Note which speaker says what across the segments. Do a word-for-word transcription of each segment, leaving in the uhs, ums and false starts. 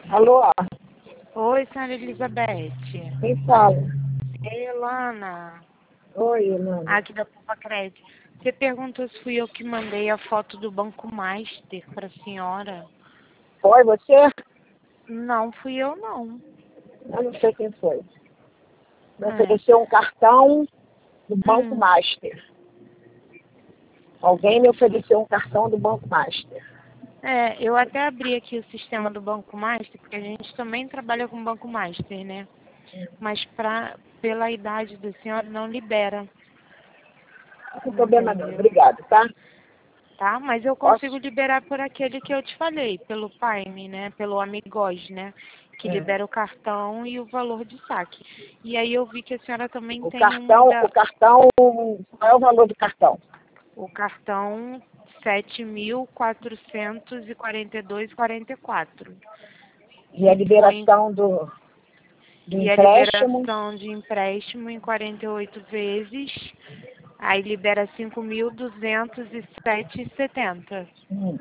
Speaker 1: Alô?
Speaker 2: Oi, senhora Elizabeth.
Speaker 1: Quem fala?
Speaker 2: É Elana,
Speaker 1: Oi, Elana.
Speaker 2: aqui da Papa Crédito. Você perguntou se fui eu que mandei a foto do Banco Master para a senhora.
Speaker 1: Foi você?
Speaker 2: Não, fui eu não.
Speaker 1: Eu não sei quem foi. Me
Speaker 2: É.
Speaker 1: ofereceu um cartão do Banco
Speaker 2: Hum.
Speaker 1: Master. Alguém me ofereceu um cartão do Banco Master.
Speaker 2: É, eu até abri aqui o sistema do Banco Master, porque a gente também trabalha com Banco Master, né? Mas pra, pela idade da senhora não libera.
Speaker 1: Não tem problema não.
Speaker 2: Entendeu?
Speaker 1: Obrigado, tá?
Speaker 2: Tá? Mas eu consigo
Speaker 1: Posso?
Speaker 2: liberar por aquele que eu te falei, pelo Paime, né? Pelo Amigos, né? Que
Speaker 1: É.
Speaker 2: libera o cartão e o valor de saque. E aí eu vi que a senhora também
Speaker 1: O
Speaker 2: tem uma
Speaker 1: cartão, o
Speaker 2: da...
Speaker 1: cartão, qual é o valor do cartão?
Speaker 2: O cartão sete mil quatrocentos e quarenta e dois reais e quarenta e quatro centavos.
Speaker 1: E a
Speaker 2: Que foi...
Speaker 1: liberação do, do
Speaker 2: E a
Speaker 1: empréstimo?
Speaker 2: liberação de empréstimo em quarenta e oito vezes, aí libera cinco mil duzentos e sete reais e setenta centavos.
Speaker 1: Hum.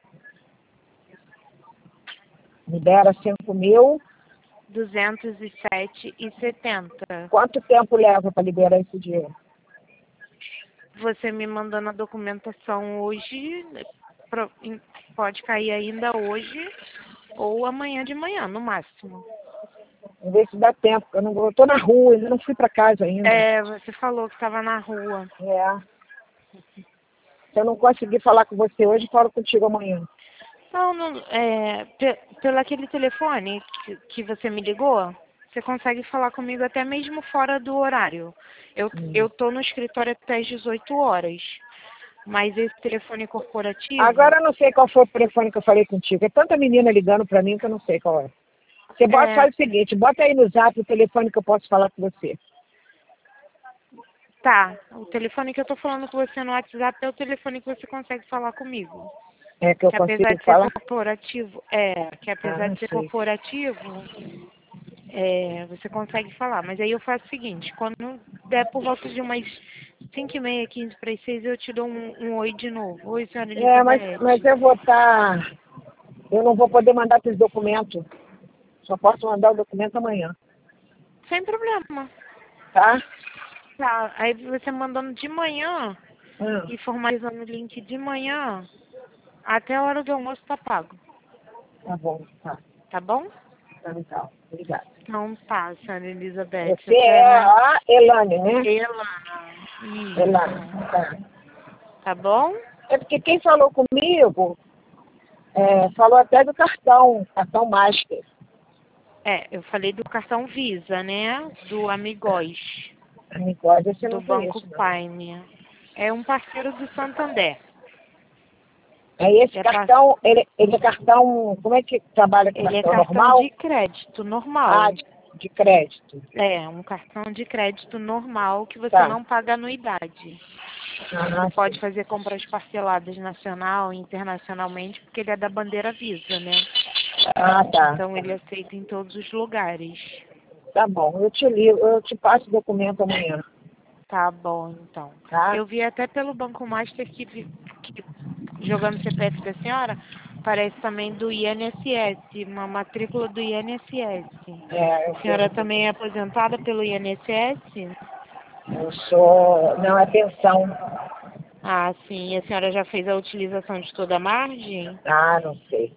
Speaker 1: Libera cinco mil.
Speaker 2: duzentos e sete reais e setenta centavos.
Speaker 1: Quanto tempo leva para liberar esse dinheiro?
Speaker 2: Você me mandando a documentação hoje, pro- em- pode cair ainda hoje ou amanhã de manhã, no máximo.
Speaker 1: Vamos ver se dá tempo, porque eu não vou, eu tô na rua, ainda não fui para casa ainda.
Speaker 2: É, você falou que estava na rua.
Speaker 1: É. Se eu não conseguir falar com você hoje, falo contigo amanhã.
Speaker 2: Não, não, é, pe- pelo aquele telefone que, que você me ligou, você consegue falar comigo até mesmo fora do horário. Eu,
Speaker 1: Hum.
Speaker 2: eu tô no escritório até às dezoito horas, mas esse telefone corporativo,
Speaker 1: Agora eu não sei qual foi o telefone que eu falei contigo. É tanta menina ligando para mim que eu não sei qual é. Você bota,
Speaker 2: é,
Speaker 1: faz o seguinte, bota aí no zap o telefone que eu posso falar com você.
Speaker 2: tá, o telefone que eu tô falando com você no WhatsApp é o telefone que você consegue falar comigo.
Speaker 1: É que eu
Speaker 2: Que apesar
Speaker 1: consigo
Speaker 2: de ser
Speaker 1: falar?
Speaker 2: corporativo, é, que
Speaker 1: Ah,
Speaker 2: apesar
Speaker 1: não
Speaker 2: de ser
Speaker 1: sei.
Speaker 2: corporativo, é, você consegue falar. Mas aí eu faço o seguinte, quando der por volta de umas cinco e meia, quinze para as seis, eu te dou um, um oi de novo. Oi, senhora
Speaker 1: É, mas,
Speaker 2: Elizabeth.
Speaker 1: mas eu vou estar... Eu não vou poder mandar esses documentos. Só posso mandar o documento amanhã,
Speaker 2: Sem problema.
Speaker 1: tá?
Speaker 2: Tá, aí você mandando de manhã
Speaker 1: Hum,
Speaker 2: e formalizando o link de manhã, até a hora do almoço tá pago.
Speaker 1: tá bom, tá.
Speaker 2: Tá bom?
Speaker 1: Tá legal. Obrigada.
Speaker 2: Não tá, senhora Elizabeth.
Speaker 1: Você
Speaker 2: Até
Speaker 1: é
Speaker 2: mais.
Speaker 1: a Elane, né?
Speaker 2: Elana.
Speaker 1: Elane,
Speaker 2: Isso.
Speaker 1: tá.
Speaker 2: Tá bom?
Speaker 1: É porque quem falou comigo é, falou até do cartão, cartão Master.
Speaker 2: É, eu falei do cartão Visa, né? Do Amigos,
Speaker 1: Amigóide, esse eu
Speaker 2: do
Speaker 1: não
Speaker 2: Banco
Speaker 1: conheço, não.
Speaker 2: Paine. É um parceiro do Santander.
Speaker 1: Aí esse
Speaker 2: É par...
Speaker 1: cartão, ele, ele é cartão, como é que trabalha com
Speaker 2: Ele é
Speaker 1: cartão
Speaker 2: cartão
Speaker 1: normal?
Speaker 2: de crédito
Speaker 1: Ah,
Speaker 2: normal.
Speaker 1: de, de crédito.
Speaker 2: É, um cartão de crédito normal que você
Speaker 1: Tá.
Speaker 2: não paga anuidade. Você
Speaker 1: Ah,
Speaker 2: pode
Speaker 1: sim.
Speaker 2: fazer compras parceladas nacional e internacionalmente, porque ele é da bandeira Visa, né?
Speaker 1: Ah, tá.
Speaker 2: Então ele aceita em todos os lugares.
Speaker 1: Tá bom, eu te ligo, eu te passo o documento amanhã,
Speaker 2: Tá bom, então.
Speaker 1: tá?
Speaker 2: Eu vi até pelo Banco Master que, vi- que jogando o C P F da senhora, parece também do I N S S, uma matrícula do I N S S.
Speaker 1: É, eu,
Speaker 2: A senhora
Speaker 1: tenho-
Speaker 2: também é aposentada pelo I N S S?
Speaker 1: eu sou, não é pensão.
Speaker 2: Ah, sim. E a senhora já fez a utilização de toda a margem?
Speaker 1: Ah, não sei.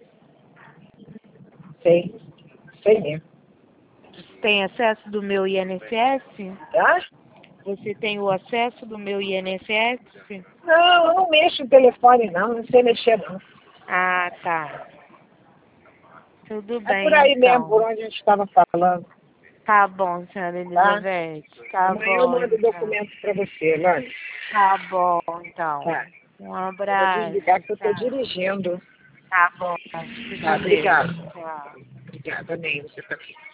Speaker 1: Sei, sei mesmo.
Speaker 2: Tem acesso do meu I N S S?
Speaker 1: Tá?
Speaker 2: Você tem o acesso do meu I N S S?
Speaker 1: Não, eu não mexo no telefone não, não sei mexer não.
Speaker 2: Ah, tá. Tudo
Speaker 1: É por
Speaker 2: bem,
Speaker 1: aí mesmo, por
Speaker 2: então.
Speaker 1: onde a gente estava falando,
Speaker 2: Tá bom, senhora
Speaker 1: tá?
Speaker 2: Elizabeth. Tá
Speaker 1: Amanhã eu
Speaker 2: bom,
Speaker 1: mando o
Speaker 2: então.
Speaker 1: documento para você, Lani.
Speaker 2: Tá bom, então.
Speaker 1: Tá.
Speaker 2: Um
Speaker 1: Eu vou
Speaker 2: abraço.
Speaker 1: desligar que eu estou
Speaker 2: Tchau.
Speaker 1: dirigindo.
Speaker 2: Tá bom. Fique
Speaker 1: Tá,
Speaker 2: com Deus.
Speaker 1: obrigado.
Speaker 2: Tchau.
Speaker 1: Obrigada, nem você também.